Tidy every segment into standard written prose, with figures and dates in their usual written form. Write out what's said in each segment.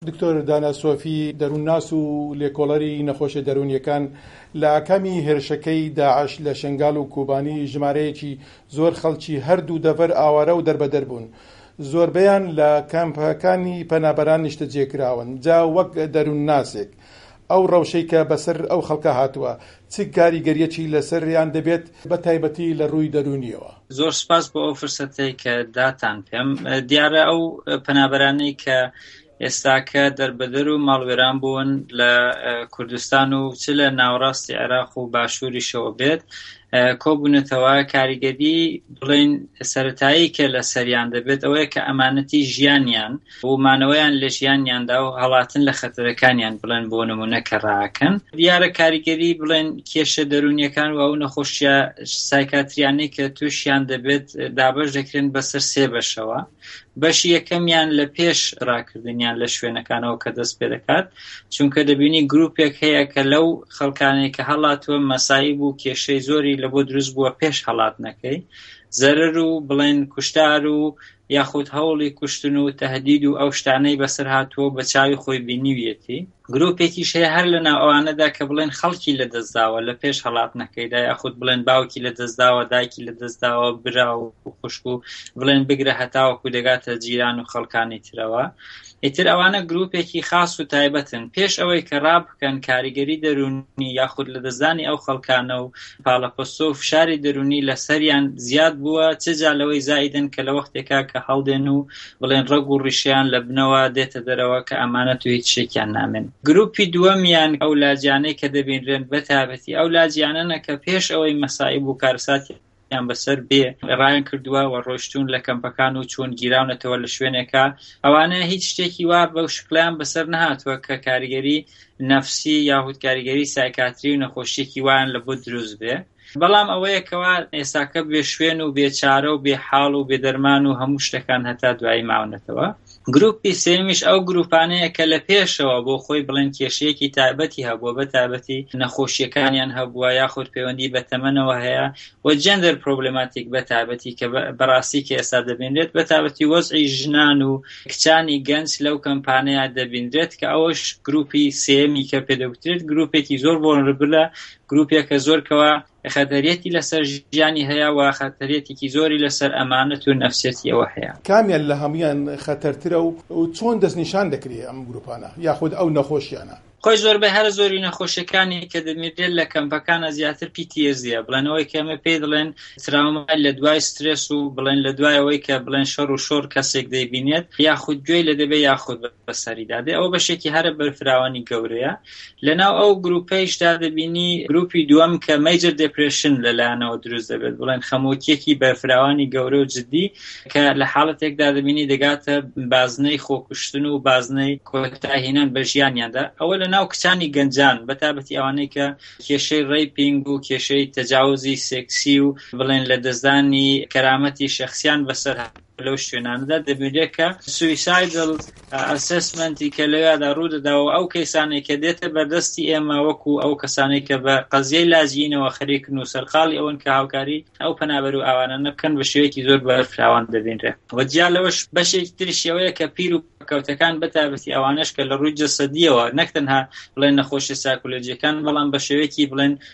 دکتۆر دانا سۆفی دەروونناس و لێکۆڵەری نەخۆشیە دەرونیەکان لە ئاکامی هێرشەکەی داعش لە شنگال و کوبانی ژمارەیەکی زۆر خەڵکی هەردوو دەڤەر ئاوارە و دەربەدەر بوون. زۆربەیان لە کامپەکانی پەنابەران نیشتەجێکراون. جا وەک دەروونناسێک ئەو ڕەوشەی کە بەسەر ئەو خەڵکە هاتووە چ کاریگەریەکی لەسەریان دەبێت بە تایبەتی لە ڕووی دەرونیەوە؟ زۆر سپاس بۆ ئەو فرسەتەی کە داتان پێم. دیارە ئەو پەنابەرانەی کە ئێستاکە دەربەدەر و ماڵوێران بوون لە کوردستان و چ لە ناوەڕاستی عێراق و باشووریشەوە بێت کۆبوونەتەوە کاریگەری بڵێن سەرەتایی کە لە سەریان دەبێت ئەوەیە کە ئەمانەتی ژیانیان و مانەوەیان لە ژیانیاندا و هەڵاتن لە خەتەرەکانیان بڵێن بۆ نمونە کە ڕاکەن. دیارە کاریگەری بڵێن کێشە دەرونیەکان و ئەو نەخۆشیە سایکاتریانەی کە تووشیان دەبێت دابەش دەکرێن بەسەر سێ بەشەوە. بەشی یەکەمیان لە پێش ڕاکردنیان لە شوێنەکانەوە کە دەست پێ دەکات، چونکە دەبینی گروپێک هەیە کە لەو خەڵکانەی کە هەڵاتوە مەسایب و کێشەی زۆری لە بۆ دروست بووە پێش هەڵاتنەکەی، زەرەر و بڵێن کوشتار و یاخود هەوڵی کوشتن و تەهدید و ئەو شتانەی بەسەر هاتووە بە چاوی خۆی بینیویەتی. گروپێکیش هەیە هەر لە ناو ئەوانەدا کە بڵێن خەڵکی لە دەستداوە لە پێش هەڵاتنەکەیدا، یاخود بڵێن باوکی لە دەستداوە، دایکی لە دەستداوە، برا و خوشک و بڵێن بگرە هەتاوەکو دەگاتە جیران و خەڵکانی ترەوە. ئیتر ئەوانە گروپێکی خاص و تایبەتن. پێش ئەوەی کە ڕابکەن کاریگەری دەرونی یاخود لە دەستدانی ئەو خەڵکانە و پاڵەپۆستۆ و فشاری دەرونی لە سەریان زیاد بووە، چجا لەوەی زائیدن کە لە وەختێکا کە هەڵدێن و بڵێن ڕەگ و ڕیشیان لە بنەوە دێتە دەرەوە کە ئەمانەت و هیچ شتێکیان نامێن. گروپی دووەمیان ئەو لاجیانەی کە دەبینرێن بە تایبەتی ئەو لاجیانەنە کە پێش ئەوەی مەسایب و کارساتی یان بەسەر بێ ڕایان کردووە و ڕۆشتون لە کەمپەکان و چۆن گیراونەتەوە لە شوێنێکە، ئەوانە هیچ شتێکی وا بەو شکلیان بەسەر نەهاتووە کە کاریگەری نەفسی یاخود کاریگەری سایکاتری و نەخۆشیێکی وایان لە بۆ دروست بێ. بەڵام ئەوەیەکەوە ئێستاکە بێ شوێن و بێچارە و بێ حاڵ و بێدەرمان و هەموو شتەکان هەتا دوایی ماونەتەوە. گروپی سێمیش ئەو گروپانەیە کە لە پێشەوە بۆ خۆی بڵێن کێشەیەکی تایبەتی هەبووە، بە تایبەتی نەخۆشیەکانیان هەبووە یاخود پەیوەندی بە تەمەنەوە هەیە و جەندەر پرۆبلێماتیک بە تایبەتی کە بەڕاستی کە ئێستا دەبینرێت، بە تایبەتی وەزعی ژنان و کچانی گەنج لەو کەمپانەیە دەبینرێت کە ئەوەش گروپی سێمی کە پێدەوترێت گروپێکی زۆر ڤۆلنربلە، گروپێکە زۆرکەوە خەتەریەتی لەسەر ژیانی هەیە و خەتەریەتێکی زۆری لەسەر ئەمانەت و نەفسیەتی ئەوە هەیە. کامیان لە هەمویان خەتەرترە و چۆن دەستنیشان دەکرێت ئەم گروپانە یاخود ئەو نەخۆشیانە؟ خۆی زۆربەی هەر زۆری نەخۆشیەکانی کە دەمێدرێت لە کەمپەکانە زیاتر PTSD بڵێنەوەی کەمە پێی دەڵێن تراومای لە دوای سترس و بڵێن لە دوایەوەی کە بڵێن شەڕ و شۆر کەسێک دەیبینێت یاخود گوێی لە دەبێت یاخود بەسەریدا دێ. ئەوە بەشێکی هەرە بەرفراوانی گەورەیە. لەناو ئەو گروپەیشدا دەبینی گروپی دووەم کە مەیجر دێپرێشن لەلایەنەوە دروست دەبێت، بڵێن خەمۆکیەکی بەرفراوانی گەورە و جدی کە لە حاڵەتێکدا دەبینی دەگاتە بازنەی خۆکوشتن و بازنەی کۆتاهێنان بە ژیانیاندا. ئەوە لە ناو کچانی گەنجان بە تایبەتی ئەوانەی کە کێشەی ڕێیپینگ و کێشەی تەجاوزی سێکسی و بڵێن لە دەستدانی کەرامەتی شەخسیان بەسەر لەو شوێنانەدا دەبینێت کە سویسایدل ئەسسمنتی کە لەوێدا ڕوودەداوە ئەو کەسانێک کە دێتە بەردەستی ئێمە وەکو ئەو کەسانێک کە بە قەزیەی لاجینەوە خەریکن و سەرقاڵی ئەوەن کە هاوکاری ئەو پەنابەر و ئەوانە نەبکەن بە شێوەیەکی زۆر بەرفراوان دەبینرێت. وەجیا لەوەش بەشێکی تریشەوەیە کە پیر و کەوتەکان بە تایبەتی ئەوانەش کە لە ڕووی جەسەدیەوە نەک تەنها بڵێن نەخۆشی سایکۆلۆجیەکان بەڵام بە شێوەیەکی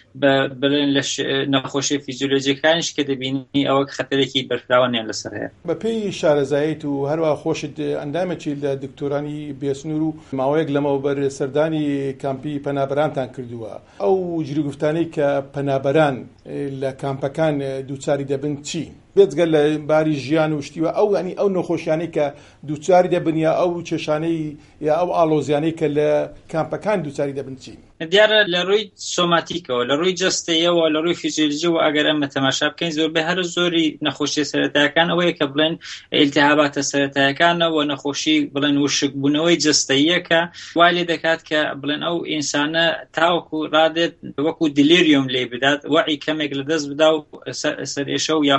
بڵێن لە نەخۆشی فیزیۆلۆجیەکانیش کە دەبینی ئەوە خەتەرێکی بەرفراوانیان لەسەر هەیە. بەپێی شارەزایت و هەروە خۆشت ئەندامێکی لە دکتۆرانی بێسنوور و ماوەیەک لەمەوبەر سەردانی کامپی پەنابەرانتان کردووە. ئەو جریگفتانەی کە پەنابەران لە کامپەکان دووچاری دەبن چی؟ بێجگەل لە باری ژیان و شتیوە ئەو ینی ئەو نەخۆشیانەی کە دووچاری دەبن یا ئەو کێشانەی یا ئەو ئالۆزیانەی کە لە کامپەکان دووچاری دەبن چی؟ دیارە لە ڕووی سۆماتیکەوە لە ڕووی جەستەیەوە لە ڕووی فیزیۆلۆژیەوە ئەگەر ئەمە تەماشا بکەین زۆربەی هەر زۆری نەخۆشیە سەرەتاییەکان ئەوەیە کە بڵێن ئیلتیهاباتە سەرەتاییەکانەوە نەخۆشی بڵێن وشکبوونەوەی جەستەییە کە وای لێ دەکات کە بڵێن ئەو ئینسانە تاوەکو ڕادێت وەکو دیلیریوم لێ بدات وعی کەمێک لە دەست بدا و سەرێشە و یاخود بڵێن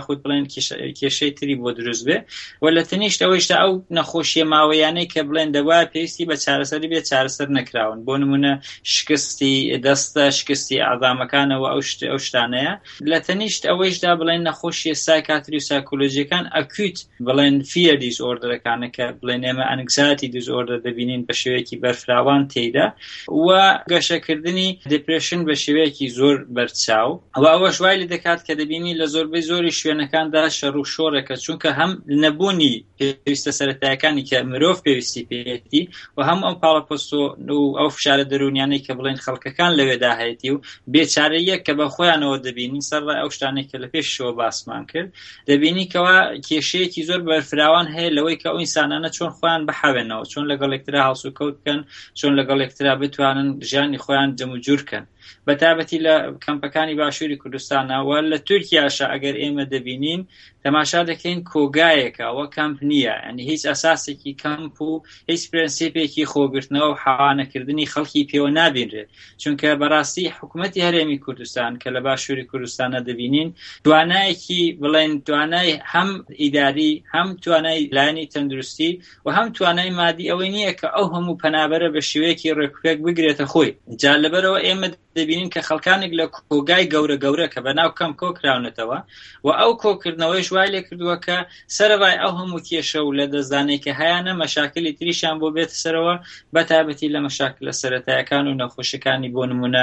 کێشەی تری بۆ دروست بێ و لە تەنیشت ئەوەیشدا ئەو نەخۆشیە ماوەیانەی کە بڵێن دەوایە پێویستی بە چارەسەری بێت چارەسەر نەکراون بۆ نمونە شکستی دەستە شکستی ئاعضامەکانەوە ئەو شتانەیە لە تەنیشت ئەوەیشدا بڵێن نەخۆشیە سایکاتری و سایکۆلۆژیەکان ئەکوت بڵێن فیەر دیسئۆردەرەکانە کە بڵێن ئێمە ئەنگزایتی دیسئۆردەر دەبینین بە شێوەیەکی بەرفراوان تێیدا و گەشەکردنی دپرێشن بە شێوەیەکی زۆر بەرچاو و ئەوەش وای لێ دەکات کە دەبینی لە زۆربەی زۆری شوێنەکاندا شەڕ و شۆڕێکە چونکە هەم نەبوونی پێویستە سەرەتایەکانی کە مرۆڤ پێویستی پێێتی و هەم ئەم پاڵەپۆست و ئەو فشارە دەرونیانەی کە بڵێن خەڵکەکان لەوێدا هەیەتی و بێچارەیە کە بە خۆیانەوە دەبینین سەرڕای ئەو شتانێک کە لە پێشەوە باسمان کرد دەبینی کەوا کێشەیەکی زۆر بەرفراوان هەیە لەوەی کە ئەو ئینسانانە چۆن خۆیان بحەوێنەوە چۆن لەگەڵ یەکترا هەڵسوکەوت بکەن چۆن لەگەڵ یەکترا بتوانن ژیانی خۆیان جەم و جوور کەن بەتابەتی لە کەمپەکانی باشووری کوردستانەوە لە تورکیاشە ئەگەر ئێمە دەبینین تەماشا دەکەین کۆگایەکە ئەوە کەمپ نییە ئەنی هیچ ئەساسێکی کەمپ و هیچ پرەنسیپێکی خۆگرتنەوە و حەوانەکردنی خەڵکی پێوە نابینرێت چونکە بەڕاستی حکوومەتی هەرێمی کوردستان کە لە باشووری کوردستانە دەبینین توانایەکی بڵێن توانای هەم ئیداری هەم توانای لایەنی تەندروستی و هەم توانای مادی ئەوەی نییە کە ئەو هەموو پەنابەرە بە شێوەیەکی ڕێکوپێک بگرێتە خۆی جا لەبەرەوە ئێمە دەبینین کە خەڵکانێک لە کۆگای گەورە کە بەناو کەم کۆکراونەتەوە و ئەو کۆکردنەوەی وای لێ کردووە کە سەرەڕای ئەو هەموو کێشە و لە دەستدانەی کە هەیەە مەشاکلی تریشان بۆ بێت سەرەوە بەتابەتی لە مەشاکلە سەرەتایەکان و نەخۆشیەکانی بۆ نمونە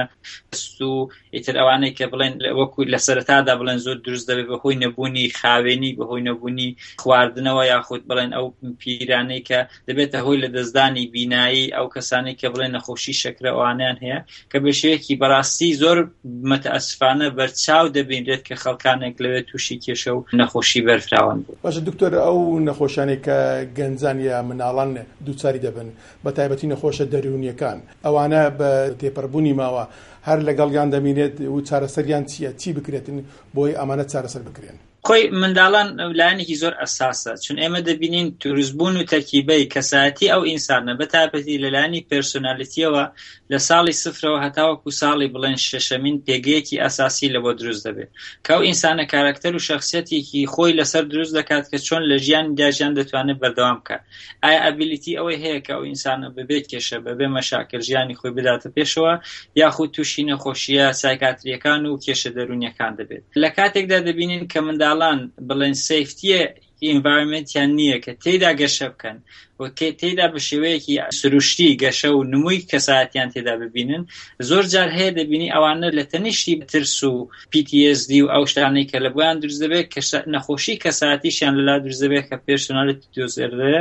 و ئیتر ئەوانەی کە بڵێن وەکو لە سەرەتادا بڵێن زۆر دروست دەبێت بەهۆی نەبوونی خاوێنی بەهۆی نەبوونی خواردنەوە یاخود بڵێن ئەو پیرانەی کە دەبێتە هۆی لە دەستدانی بینایی ئەو کەسانی کە بڵێن نەخۆشی شەکرە ئەوانیان هەیە کە بە شێوەیەکی بەڕاستی زۆر متەئەسفانە بەرچاو دەبینرێت کە خەڵکانێک لەوێ تووشی کێشە و نەخۆشی بەرفراوان بوو. باشە دکتۆر ئەو نەخۆشانێک کە گەنجان یا مناڵان دووچاری دەبن بە تایبەتی نەخۆشە دەرونیەکان ئەوانە بە تێپەڕبوونی ماوە هەر لەگەڵیان دەمینێت و چارەسەریان چییە چی بکرێتن بۆی ئەمانە چارەسەر بکرێن؟ خۆی منداڵان لایەنێکی زۆر ئەساسە چون ئێمە دەبینین توروزبوون و تەرکیبەی کەسایەتی ئەو ئینسانە بەتابەتی لەلایەنی پێرسۆنالیتیەوە لە ساڵی سفرەوە هەتاوەکو ساڵی بڵێن شەشەمین پێگەیەکی ئاساسی لە بۆ دروست دەبێت کە ئەو ئینسانە کارکتەر و شەخسیەتێکی خۆی لەسەر دروست دەکات کە چۆن لە ژیانیدا ژیان دەتوانێت بەردەوام بکات ئایا ئەبیلیتی ئەوەی هەیە کە ئەو ئینسانە ببێت کێشە بەبێ مەشاکل ژیانی خۆی بداتە پێشەوە یاخود تووشی نەخۆشیە سایکاتریەکان و کێشە دەرونیەکان دەبێت لە کاتێکدا دەبینین کە منداڵان بڵێن سیفتیە ئینڤایرمنتیان نییە کە تێدا گەشە بکەن و تێدا بە شێوەیەکی سروشتی گەشە و نمووی کەسایەتیان تێدا ببینن زۆر جار هەیە دەبینی ئەوانە لە تەنیشتی ترس و PTSD و ئەو شتانەی کە لە بۆیان دروست دەبێت کە نەخۆشی کەسایەتیشیان لەلا دروست دەبێت کە پێرسۆنالیتی دۆزێردەیە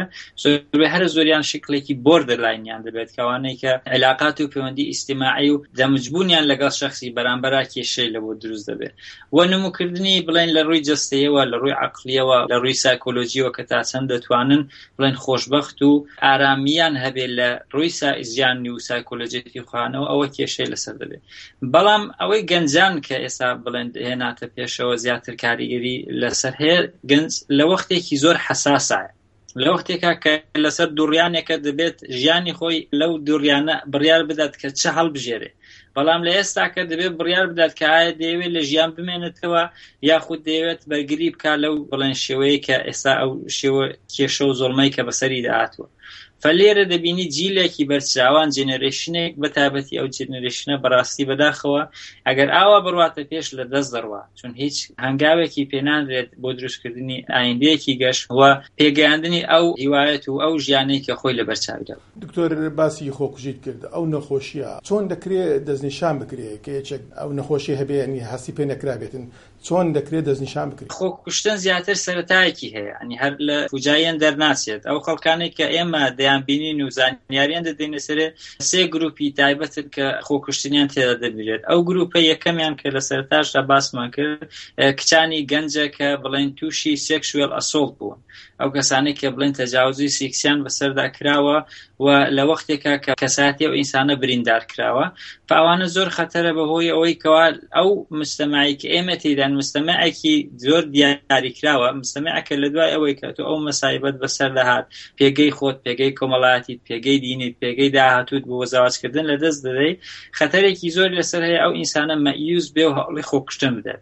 هەر زۆریان شکلێکی بۆردەرلاینیان دەبێت کەوانەی کە علاقات و پەیوەندی ئیجتیماعی و دەمجبوونیان لەگەڵ شەخصی بەرامبەرا کێشەی لە بۆ دروست دەبێت و نموکردنی بڵێن لە ڕووی جەستەیەوە لە ڕووی عەقلیەوە لە ڕووی سایکۆلۆژیەوە کە تا چەند دەتوانن بڵێن خۆشبەخت و ئارامیان هەبێت لە ڕووی ژیانی و سایکۆلۆژیەتی خۆیانەوە ئەوە کێشەی لەسەر دەبێت بەڵام ئەوەی گەنجان کە ئێستا بڵێن هێناتە پێشەوە زیاتر کاریگەری لەسەر هەیە گەنج لە وەختێکی زۆر حەساسە لە وەختێکا کە لەسەر دوڕیانێکە دەبێت ژیانی خۆی لەو دوڕیانە بڕیار بدات کە چه هەڵبژێرێ بەڵام لە ئێستا کە دەبێت بڕیار بدات کە ئایا دەیەوێت لە ژیان بمێنێتەوە یاخود دەیەوێت بەرگری بکە لەو بڵێن شێوەیە کە ئێستا ئەو شێوە کێشە و زۆڵمەی کە بەسەری داهاتوە فلێرە دەبینی جیلێکی بەرچاوان جێنەرێشنێک بەتابەتی ئەو جێنەرێشنە بەڕاستی بەداخەوە ئەگەر ئاوا بڕواتە پێش لە دەست دەڕوا چون هیچ هەنگاوێکی پێنانرێت بۆ دروستکردنی ئایندەیەکی گەشت و پێگەیاندنی ئەو هیوایەت و ئەو ژیانەی کە خۆی لەبەرچاویدا. دکتۆر باسی خۆکوژیت کرد ئەو نەخۆشیە چۆن دەکرێت دەستنیشان بکرێت کە یەکێک ئەو نەخۆشی هەبێ ینی هەستی پێ نەکرابێتن چۆن دەکرێت دەستنیشان بکرێت؟ خۆکوشتن زیاتر سەرەتایەکی هەیە ئەنی هەر لە فوجاییان دەرناچێت ئەو خەڵکانێک کە ئێمە دەیان بینین و زانیاریان دەدەینە سەرێ سێ گروپی تایبەتن کە خۆکوشتنیان تێدا دەبێت ئەو گروپە یەکەمیان کە لە سەرتاشدا باسمان کرد کچانی گەنجە کە بڵێن تووشی سێکشوێل ئەسۆڵت بوون ئەو کەسانێک کە بڵێن تەجاوزی سێکسیان بەسەردا کراوە و لە وەختێکا کە کەساتی ئەو ئینسانە بریندار کراوە فاوانە زۆر خەتەرە بەهۆی ئەوەی کەوا ئەو مجتەماعی کە ئێمە تێدان مجتەماعێکی زۆر دیاری کراوە مجتەماعێکە لە دوای ئەوەی کە تۆ ئەو مەسایبەت بەسەر دەهات پێگەی خۆت پێگەی کۆمەڵایەتیت پێگەی دینیت پێگەی داهاتووت بۆ زەواجکردن لە دەست دەدەی خەتەرێکی زۆر لەسەر هەیە ئەو ئینسانە مەیوز بێ و هەوڵی خۆکوشتن بدات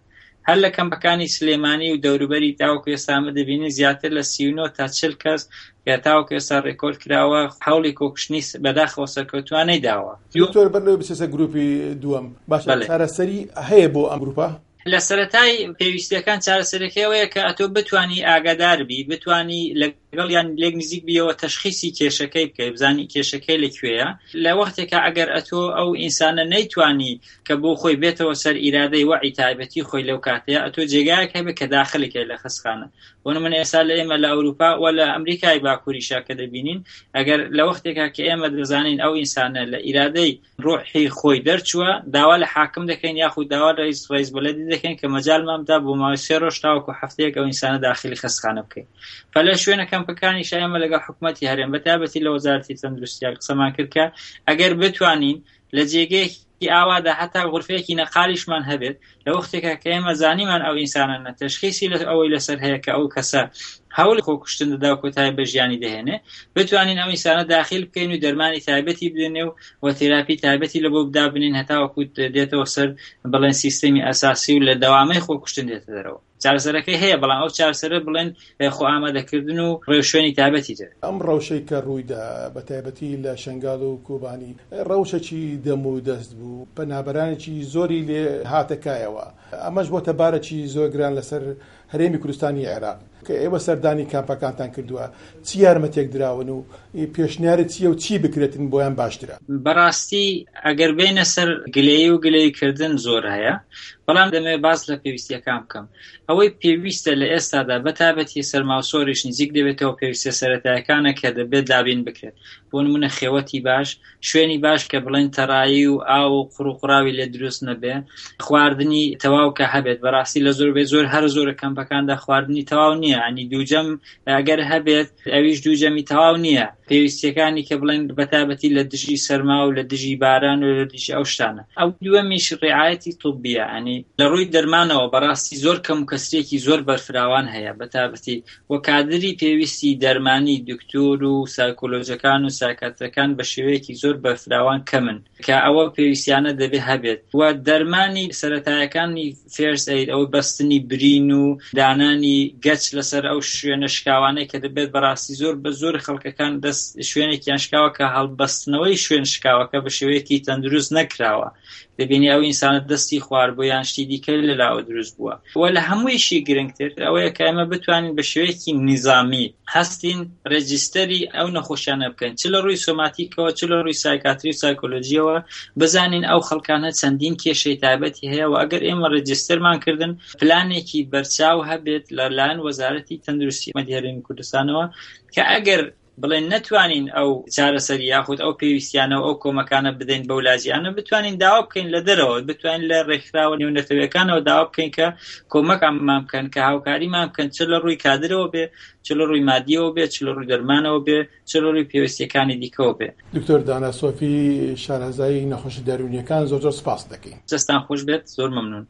هەر لە کەمپەکانی سلێمانی و دەوروبەری تاوەکو ئێستامە دەبینی زیاتر لە 39 تا 40 کەس کە تاوەکو ئێستا ڕێکۆرد کراوە هەوڵی کۆکشتنی بەداخەوە سەرکەوتووانەی داوە. دکتۆر بەرنەوەی بچێتە گروپی دووەم باشە چارەسەری هەیە بۆ ئەم گروپە؟ لە سەرەتای پێویستیەکان چارەسەرەکەیەوەیە کە ئەتۆ بتانی ئاگادار بی، بتانی لەگەڵ یان لێک نزیک بیەوە تەشخیصی کێشەکەی بکەی، بزانی کێشەکەی لەکوێیە. لە وەختێکە ئەگەر ئەتۆ ئەو ئینسانە نەیتوانی کە بۆ خۆی بێتەوە سەر ئیرادەی وەعی تایبەتی خۆی لەو کاتەیە، ئەتۆ جێگایەک هەبێت کە داخلێکە لە خستخانە. بۆ نمونە ئێستا لە ئێمە لە ئەوروپا و لە ئەمریکای باکووریشا کە دەبینین، ئەگەر لە وەختێکە کە ئێمە دەزانین ئەو ئینسانە لە ئیرادەی ڕۆحی خۆی دەرچووە، داوا لە حاکم دەکەین یاخود داوا ڕئیس بەلەدی دەکەین کە مەجالمان بدات بۆ ماوەی 3 ڕۆژ تاوەکو هەفتەیەک ئەو ئینسانە داخلی خستخانە بکەین. فلە شوێنە کەمپەکانی ئێمە لەگەڵ حکوومەتی هەرێم بەتابەتی لە وەزارەتی تەندروستی قسەمان کرد کە ئەگەر بتوانین لە جێگەیەکی ئاوادا هەتا غورفەیەکی نەقالیشمان هەبێت، لە وەختێکە کە ئێمە زانیمان ئەو ئینسانە تەشخیصی ئەوەی لەسەر هەیە کە ئەو کەسە هەوڵ خۆکوشتن دەدا و کۆتایی بە ژیانی دەهێنێ، بتوانین ئەو ئینسانە داخل بکەین و دەرمانی تایبەتی بدەنێ و تێراپی تایبەتی لە بۆ بدابنین هەتاوەکو دێتەوە سەر بڵێن سیستەمی ئەساسی و لە دەوامەی خۆکوشتن دێتە دەرەوە. چارەسەرەکەی هەیە، بەڵام ئەو چارەسەرە بڵێن خۆ ئامادەکردن و ڕێوشێنی تایبەتی تر. ئەم ڕەوشەی کە ڕوویدا بە تایبەتی لە شنگال و کوبانی ڕەوشەکی دەم و دەست بوو، پەنابەرانێکی زۆری لێ هاتەکایەوە. ئەمەش بۆتە بارێکی زۆر گران لەسەر هەرێمی کوردستانی عێراق کە ئێوە سەردانی کامپەکانتان کردووە. چی یارمەتێک دراون و پێشنیارت چییە و چی بکرێتن بۆیان باشترە؟ بەڕاستی ئەگەر بینە سەر گلەیی و گلەیکردن زۆر هەیە، بەڵام دەمێ باس لە پێویستیەکان بکەم. ئەوەی پێویستە لە ئێستادا بەتابەتی سەرماوسۆریش نزیک دەبێتەوە پێویستە سەرەتایەکانە کە دەبێت دابین بکرێت. بۆ نمونە خێوەتی باش، شوێنی باش کە بڵێن تەڕایی و ئاو و قوڕاوی لێ دروست نەبێ، خواردنی تەواو کە هەبێت. بەڕاستی لە زۆر هەر زۆرە کەمپەکاندا خواردنی تەواو نییە، ئەنی دووجەم ئەگەر هەبێت ئەویش دووجەمی تەواو نییە. پێویستیەکانی کە بڵێن بەتابەتی لە دژی سەرما و لە دژی باران و لە دژی ئەو شتانە. ئەو دووەمیش ڕێعایەتی توبیە، ئەنی لە ڕووی دەرمانەوە بەڕاستی زۆر کەم و کەسرێکی زۆر بەرفراوان هەیە بەتابەتی وە کادری پێویستی دەرمانی دکتۆر و سایکۆلۆژەکان و سایکاترەکان بە شێوەیەکی زۆر بەرفراوان کەمن کە ئەوە پێویستیانە دەبێ هەبێت. و دەرمانی سەرەتایەکانی فێرس ئەید، ئەو بەستنی برین و دانانی گەچ لەسەر ئەو شوێنە شکاوانەی کە دەبێت بەڕاستی زۆر بە زۆر خەڵکەکان دەست شوێنێکیان شکاوە کە هەڵبەستنەوەی شوێن شکاوەکە بە شێوەیەکی تەندروست نەکراوە. دەبینی ئەو ئینسانە دەستی خواردبوویان شتی دیکە لەلاوە دروست بووە. و لە هەموویشی گرنگتر ئەوەیە کە ئێمە بتوانین بە شێوەیەکی نظامی هەستین ڕێجیستەری ئەو نەخۆشیانە بکەین، چ لە ڕووی سۆماتیکەوە چ لە ڕووی سایکاتری و سایکۆلۆژیەوە، بزانین ئەو خەڵکانە چەندین کێشەی تایبەتی هەیە و ئەگەر ئێمە ڕێجیستەرمان کردن پلانێکی بەرچاو هەبێت لەلایەن وەزارەتی تەندروستی هەرێمی کوردستانەوە کە ئەگەر بڵێن نەتوانین ئەو چارەسەری یاخود ئەو پێویستیانەوە ئەو کۆمەکانە بدەین بەو لاجیانە، بتوانین داوا بکەین لە دەرەوە، بتوانین لە ڕێکخراوە نێونەتەوەیەکانەوە داوا بکەین کە کۆمەکمان بکەن کە هاوکاریمان بکەن، چ لە ڕووی کادرەوە بێ، چ لە ڕووی مادیەوە بێ، چ لە ڕووی دەرمانەوە بێ، چ لە ڕووی پێویستیەکانی دیکەوە بێ. دکتۆر دانا سۆفی، شارەزایی نەخۆشی دەرونیەکان، زۆر سپاس دەکەین. دەستان خۆش بێت، زۆر مەمنون.